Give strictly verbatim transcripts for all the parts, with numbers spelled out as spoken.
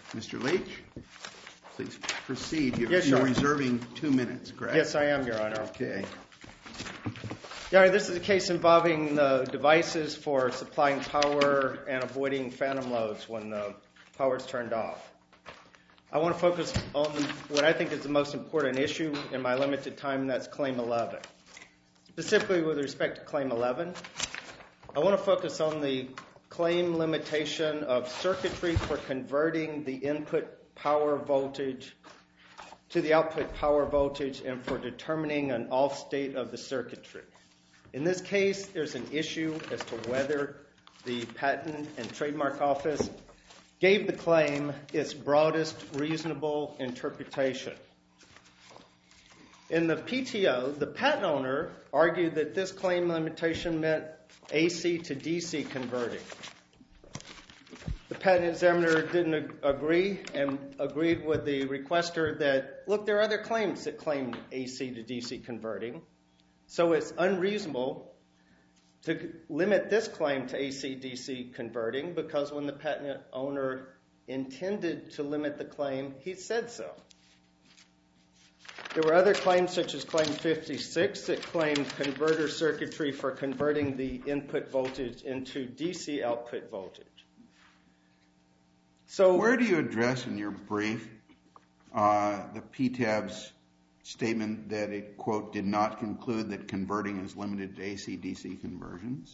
Mister Leach, please proceed. You're, yes, you're reserving two minutes, correct? Yes, I am, Your Honor. Okay. Your Honor, this is a case involving the devices for supplying power and avoiding phantom loads when the power is turned off. I want to focus on what I think is the most important issue in my limited time, and that's Claim eleven. Specifically with respect to Claim eleven, I want to focus on the claim limitation of circuitry for converting the input power voltage to the output power voltage and for determining an off state of the circuitry. In this case, there's an issue as to whether the Patent and Trademark Office gave the claim its broadest reasonable interpretation. In the P T O, the patent owner argued that this claim limitation meant A C to D C converting. The patent examiner didn't agree and agreed with the requester that, look, there are other claims that claim A C to D C converting, so it's unreasonable to limit this claim to A C D C converting because when the patent owner intended to limit the claim, he said so. There were other claims such as Claim fifty-six that claimed converter circuitry for converting the input voltage into D C output voltage. So, where do you address in your brief uh, the P T A B's statement that it, quote, did not conclude that converting is limited to A C D C conversions?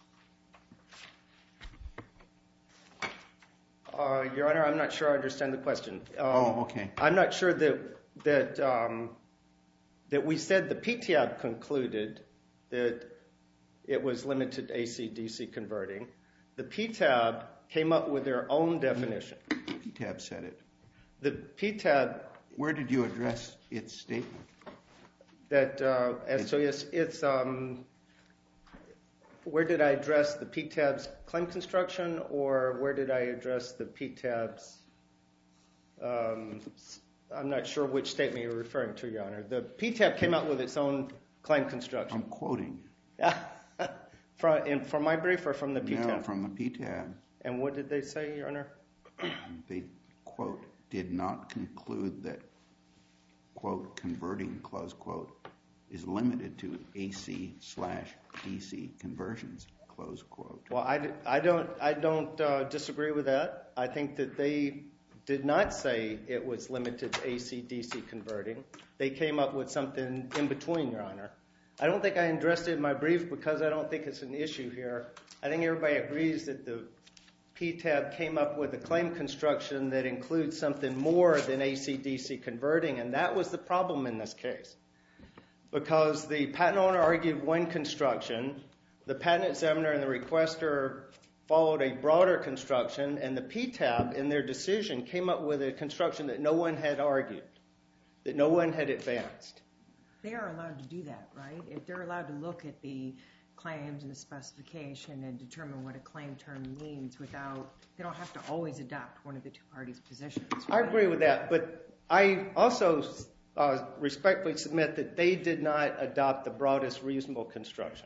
Uh, Your Honor, I'm not sure I understand the question. Um, oh, okay. I'm not sure that that um, that we said the P T A B concluded that it was limited to A C D C converting. The P T A B came up with their own definition. The P T A B said it. The P T A B. Where did you address its statement? That uh, as, so it's, it's um, where did I address the P T A B's claim construction, or where did I address the P T A B's? Um, I'm not sure which statement you're referring to, Your Honor. The P T A B came out with its own claim construction. I'm quoting. from, in, from my brief or from the P T A B? No, from the P T A B. And what did they say, Your Honor? They, quote, did not conclude that, quote, converting, close quote, is limited to A C slash D C conversions, close quote. Well, I, I don't, I don't uh, disagree with that. I think that they did not say it was limited to A C D C converting. They came up with something in between, Your Honor. I don't think I addressed it in my brief because I don't think it's an issue here. I think everybody agrees that the P T A B came up with a claim construction that includes something more than A C D C converting, and that was the problem in this case. Because the patent owner argued one construction, the patent examiner and the requester followed a broader construction, and the P T A B, in their decision, came up with a construction that no one had argued, that no one had advanced. They are allowed to do that, right? If they're allowed to look at the claims and the specification and determine what a claim term means without, they don't have to always adopt one of the two parties' positions. Right? I agree with that, but I also uh, respectfully submit that they did not adopt the broadest reasonable construction.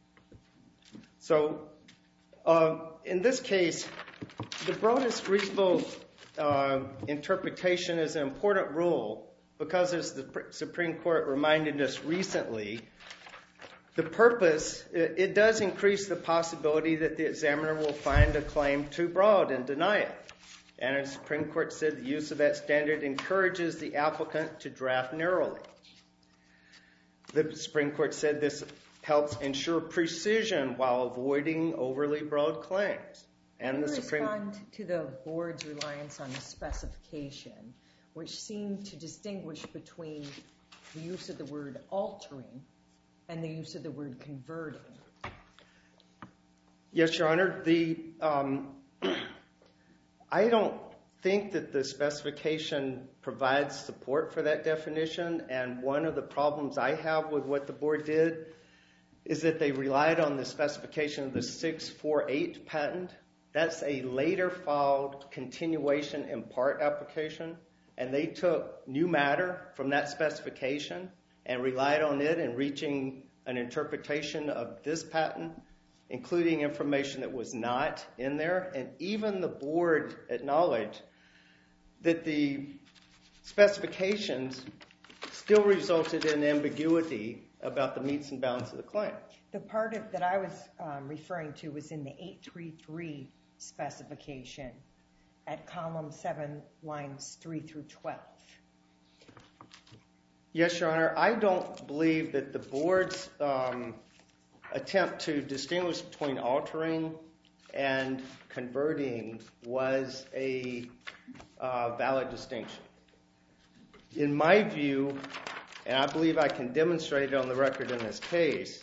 So, uh, in this case, the broadest reasonable uh, interpretation is an important rule because, as the Supreme Court reminded us recently, the purpose, it, it does increase the possibility that the examiner will find a claim too broad and deny it. And as the Supreme Court said, the use of that standard encourages the applicant to draft narrowly. The Supreme Court said this helps ensure precision while avoiding overly broad claims. And the Supreme respond to the board's reliance on the specification, which seemed to distinguish between the use of the word altering and the use of the word converting. Yes, Your Honor. The um, I don't think that the specification provides support for that definition, and one of the problems I have with what the board did is that they relied on the specification of the six forty-eight patent. That's a later filed continuation in part application, and they took new matter from that specification and relied on it in reaching an interpretation of this patent, including information that was not in there. And even the board acknowledged that the specifications still resulted in ambiguity about the metes and bounds of the claim. The part of, that I was um, referring to was in the eight three three specification at column seven, lines three through twelve. Yes, Your Honor. I don't believe that the board's um, attempt to distinguish between altering and converting was a uh, valid distinction. In my view, and I believe I can demonstrate it on the record in this case,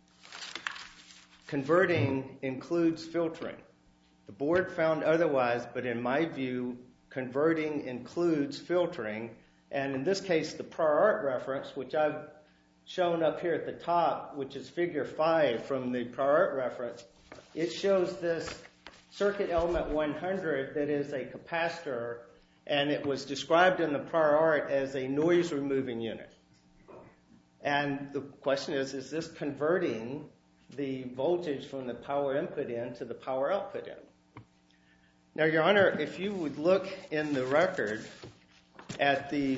converting includes filtering. The board found otherwise, but in my view, converting includes filtering. And in this case, the prior art reference, which I've shown up here at the top, which is figure five from the prior art reference, it shows this circuit element one hundred that is a capacitor, and it was described in the prior art as a noise removing unit. And the question is, is this converting the voltage from the power input in to the power output in? Now, Your Honor, if you would look in the record at the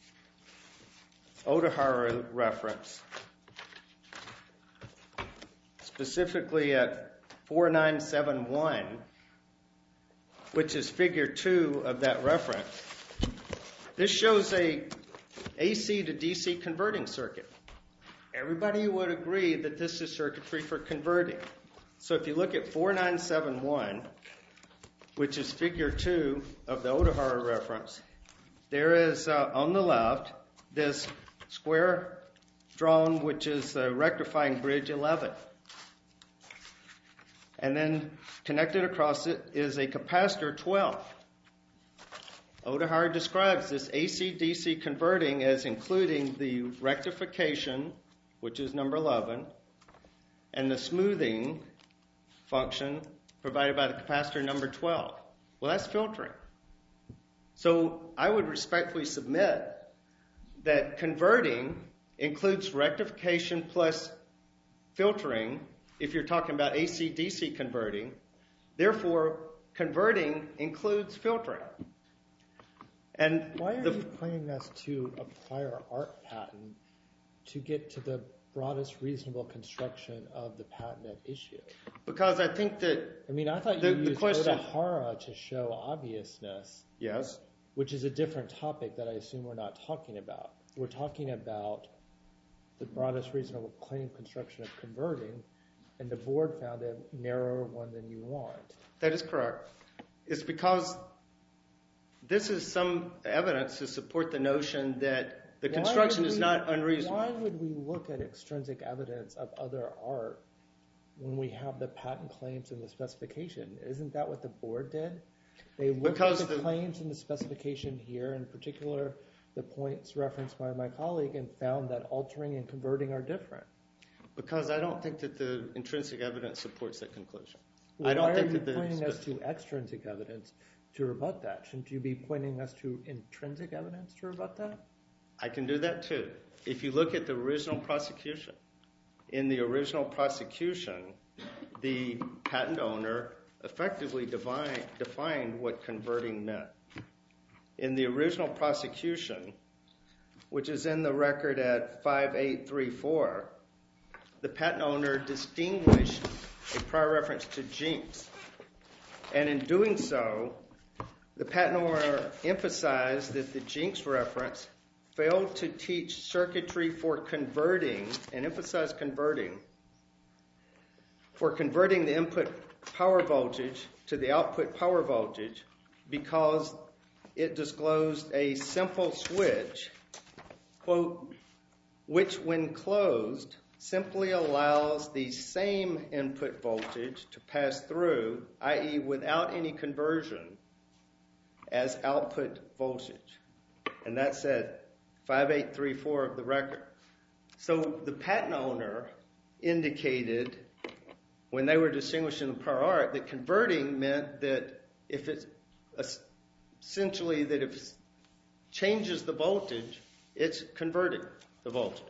Odahara reference, specifically at four nine seven one, which is figure two of that reference, this shows a A C to D C converting circuit. Everybody would agree that this is circuitry for converting. So if you look at four nine seven one, which is figure two of the Odahara reference, there is uh, on the left this square drawn, which is a rectifying bridge eleven. And then connected across it is a capacitor twelve. Odahara describes this A C D C converting as including the rectification, which is number eleven, and the smoothing function provided by the capacitor number twelve. Well, that's filtering. So I would respectfully submit that converting includes rectification plus filtering if you're talking about A C D C converting. Therefore, converting includes filtering. And why are the, you pointing us to a prior art patent to get to the broadest reasonable construction of the patent at issue? Because I think that... I mean, I thought the, you the used question, Odahara to show obviousness. Yes. Which is a different topic that I assume we're not talking about. We're talking about the broadest reasonable claim construction of converting, and the board found a narrower one than you want. That is correct. It's because this is some evidence to support the notion that the construction is not unreasonable. Why would we look at extrinsic evidence of other art when we have the patent claims and the specification? Isn't that what the board did? They looked because at the, the claims and the specification here, in particular the points referenced by my colleague, and found that altering and converting are different. Because I don't think that the intrinsic evidence supports that conclusion. Well, I don't why think are you that the pointing us to extrinsic evidence to rebut that? Shouldn't you be pointing us to intrinsic evidence to rebut that? I can do that too. If you look at the original prosecution, in the original prosecution, the patent owner effectively defined, defined what converting meant. In the original prosecution, which is in the record at five eight three four, the patent owner distinguished a prior reference to Jinx. And in doing so, the patent owner emphasized that the Jinx reference failed to teach circuitry for converting, and emphasized converting, for converting the input power voltage to the output power voltage because it disclosed a simple switch, quote, which when closed simply allows the same input voltage to pass through, that is without any conversion, as output voltage. And that's at five eight three four of the record. So the patent owner indicated when they were distinguishing the prior art that converting meant that if it's essentially that if it changes the voltage, it's converting the voltage.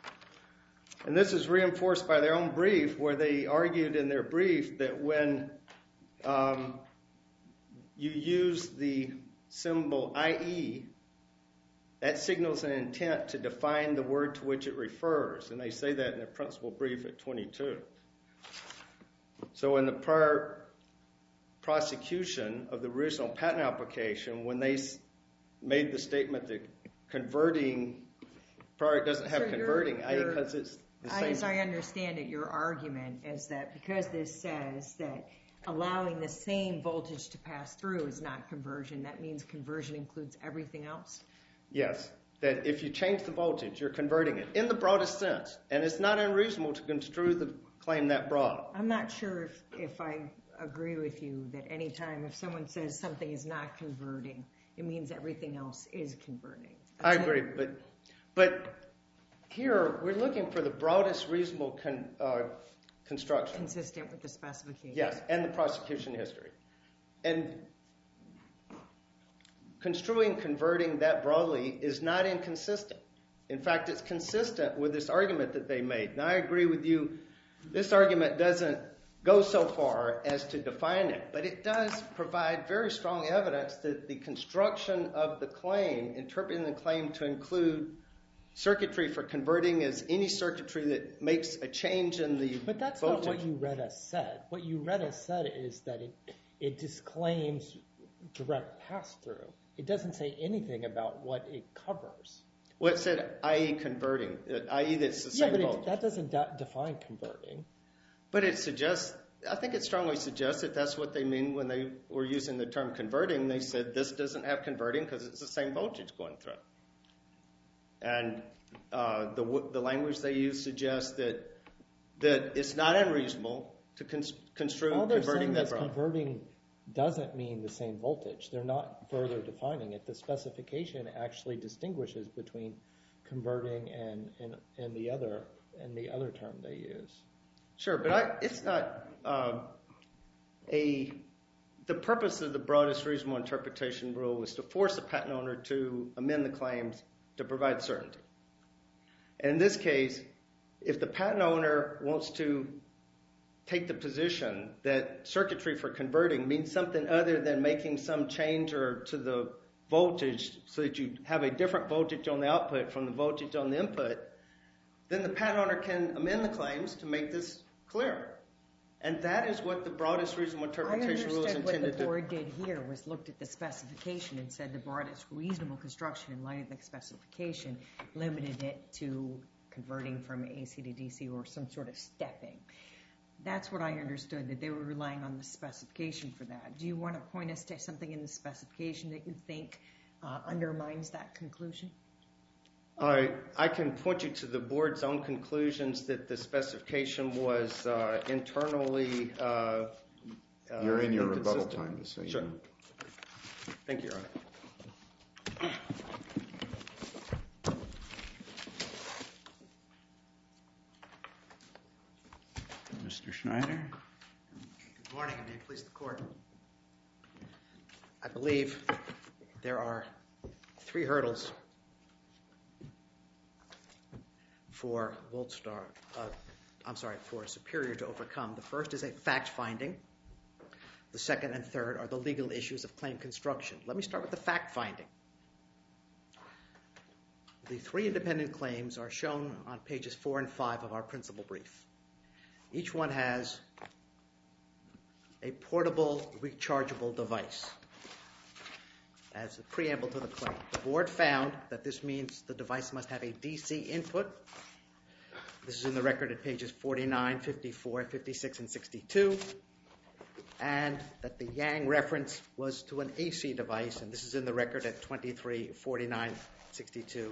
And this is reinforced by their own brief, where they argued in their brief that when um, you use the symbol I E, that signals an intent to define the word to which it refers, and they say that in their principal brief at twenty-two. So in the prior prosecution of the original patent application, when they made the statement that converting, prior it doesn't have So converting, you're- I E you're- because it's the I, same. as I understand it, your argument is that because this says that allowing the same voltage to pass through is not conversion, that means conversion includes everything else? Yes, that if you change the voltage, you're converting it in the broadest sense, and it's not unreasonable to construe the claim that broad. I'm not sure if, if I agree with you that any time if someone says something is not converting, it means everything else is converting. I That's agree, it. but but here we're looking for the broadest reasonable con, uh, construction. Consistent with the specification. Yes, and the prosecution history. And construing converting that broadly is not inconsistent. In fact, it's consistent with this argument that they made. And I agree with you, this argument doesn't go so far as to define it, but it does provide very strong evidence that the construction of the claim, interpreting the claim to include circuitry for converting as any circuitry that makes a change in the But that's voltage. not what you read us said. What you read us said is that it, it disclaims direct pass-through. It doesn't say anything about what it covers. Well, it said I E converting, I E that's the Yeah, same but voltage. it, that doesn't de- define converting. But it suggests, I think it strongly suggests that that's what they mean when they were using the term converting. They said this doesn't have converting because it's the same voltage going through. And uh, the the language they use suggests that that it's not unreasonable to con- construe All they're converting saying that is broad. converting doesn't mean the same voltage. They're not further defining it. The specification actually distinguishes between converting and, and, and the other and the other term they use. Sure, but I, it's not um, a. The purpose of the broadest reasonable interpretation rule was to force a patent owner to amend the claims to provide certainty. And in this case, if the patent owner wants to take the position that circuitry for converting means something other than making some change or to the voltage so that you have a different voltage on the output from the voltage on the input, then the patent owner can amend the claims to make this clear. And that is what the broadest reasonable interpretation rule is I understood intended what the to do. board did here was looked at the specification and said the broadest reasonable construction in light of the specification limited it to converting from A C to D C or some sort of stepping. That's what I understood, that they were relying on the specification for that. Do you want to point us to something in the specification that you think uh, undermines that conclusion? I, I can point you to the board's own conclusions that the specification was uh, internally uh, uh, You're in your rebuttal inconsistent. time to say. Sure. Thank you, Your Honor. Mister Schneider? Good morning, and may it please the court. I believe there are three hurdles for Voltstar, uh, I'm sorry, for Superior to overcome. The first is a fact finding. The second and third are the legal issues of claim construction. Let me start with the fact finding. The three independent claims are shown on pages four and five of our principal brief. Each one has a portable, rechargeable device as a preamble to the claim. The board found that this means the device must have a D C input. This is in the record at pages forty-nine, fifty-four, fifty-six, and sixty-two. And that the Yang reference was to an A C device, and this is in the record at twenty-three, forty-nine, sixty-two.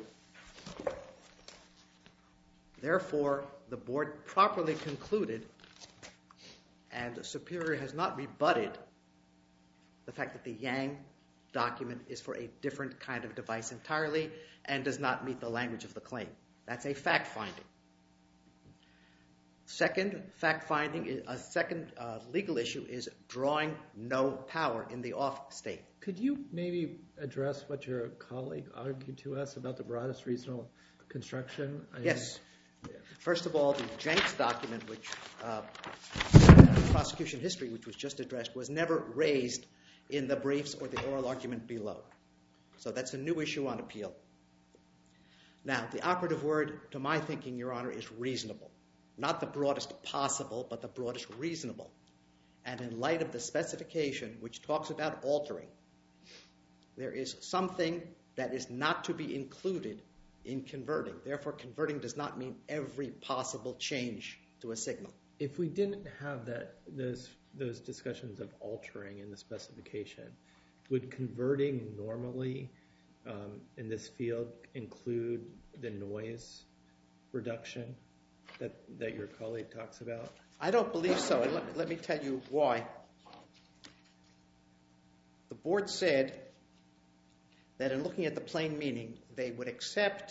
Therefore, the board properly concluded, and Superior has not rebutted the fact that the Yang document is for a different kind of device entirely and does not meet the language of the claim. That's a fact finding. Second fact finding, a second uh, legal issue is drawing no power in the off state. Could you maybe address what your colleague argued to us about the broadest reasonable construction? I Yes. mean, First of all, the Jenks document, which uh, prosecution history, which was just addressed, was never raised in the briefs or the oral argument below. So that's a new issue on appeal. Now, the operative word, to my thinking, Your Honor, is reasonable. Not the broadest possible, but the broadest reasonable. And in light of the specification, which talks about altering, there is something that is not to be included in converting. Therefore, converting does not mean every possible change to a signal. If we didn't have that those those discussions of altering in the specification, would converting normally um, in this field include the noise reduction that, that your colleague talks about? I don't believe so, and let, let me tell you why. The board said that in looking at the plain meaning, they would accept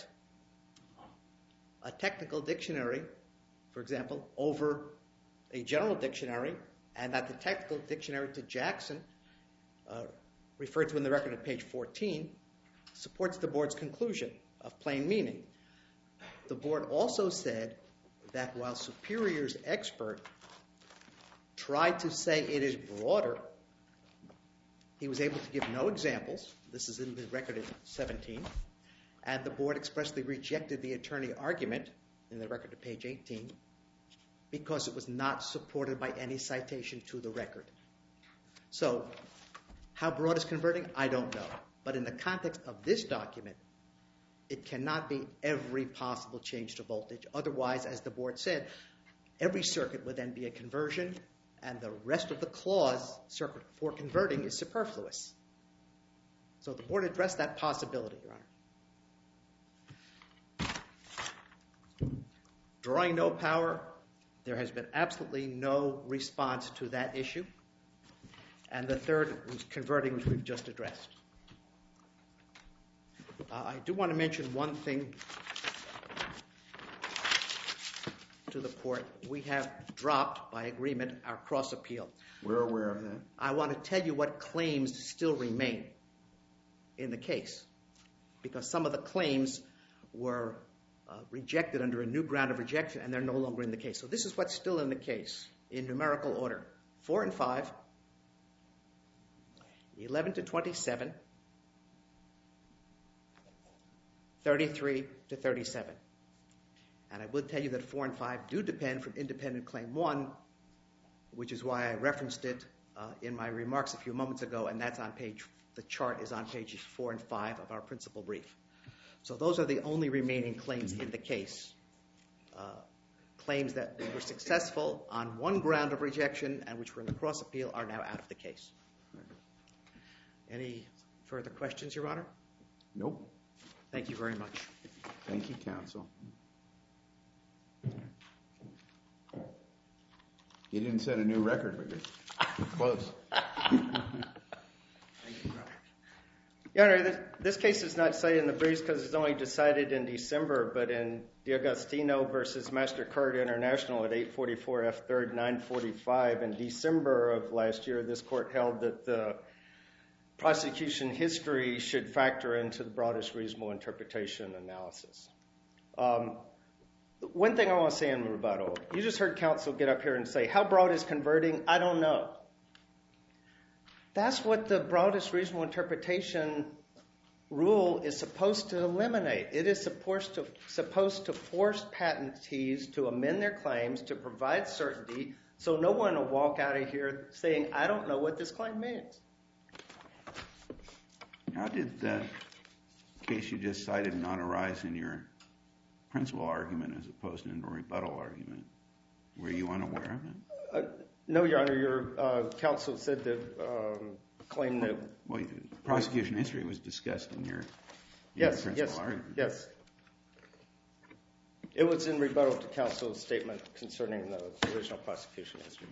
a technical dictionary, for example, over a general dictionary, and that the technical dictionary to Jackson, uh, referred to in the record at page fourteen, supports the board's conclusion of plain meaning. The board also said that while Superior's expert tried to say it is broader, he was able to give no examples. This is in the record at seventeen. And the board expressly rejected the attorney argument in the record at page eighteen because it was not supported by any citation to the record. So, how broad is converting? I don't know. But in the context of this document, it cannot be every possible change to voltage. Otherwise, as the board said, every circuit would then be a conversion, and the rest of the clause, circuit for converting, is superfluous. So the board addressed that possibility, Your Honor. Drawing no power, there has been absolutely no response to that issue. And the third was converting, which we've just addressed. Uh, I do want to mention one thing to the court. We have dropped, by agreement, our cross appeal. We're aware of that. I want to tell you what claims still remain in the case, because some of the claims were uh, rejected under a new ground of rejection, and they're no longer in the case. So this is what's still in the case in numerical order. Four and five, eleven to twenty-seven, thirty-three to thirty-seven. And I would tell you that four and five do depend from independent claim one, which is why I referenced it uh, in my remarks a few moments ago, and that's on page, the chart is on pages four and five of our principal brief. So those are the only remaining claims in the case. Uh, claims that were successful on one ground of rejection and which were in the cross appeal are now out of the case. Any further questions, Your Honor? Nope. Thank you very much. Thank you, counsel. You didn't set a new record, but you're close. Your Honor, this, this case is not cited in the briefs because it's only decided in December, but in D'Agostino versus MasterCard International at eight forty-four F third nine forty-five in December of last year, this court held that the prosecution history should factor into the broadest reasonable interpretation analysis. Um, one thing I want to say in rebuttal, you just heard counsel get up here and say, how broad is converting? I don't know. That's what the broadest reasonable interpretation rule is supposed to eliminate. It is supposed to, supposed to force patentees to amend their claims to provide certainty so no one will walk out of here saying, I don't know what this claim means. How did the case you just cited not arise in your principal argument as opposed to in a rebuttal argument? Were you unaware of it? Uh, no, Your Honor. Your uh, counsel said that um, claim that... Well, the prosecution history was discussed in your, in yes, your principal yes, argument. Yes. It was in rebuttal to counsel's statement concerning the original prosecution history.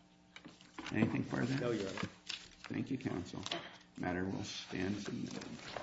Anything further? No, Your Honor. Thank you, counsel. Matter will stand submitted.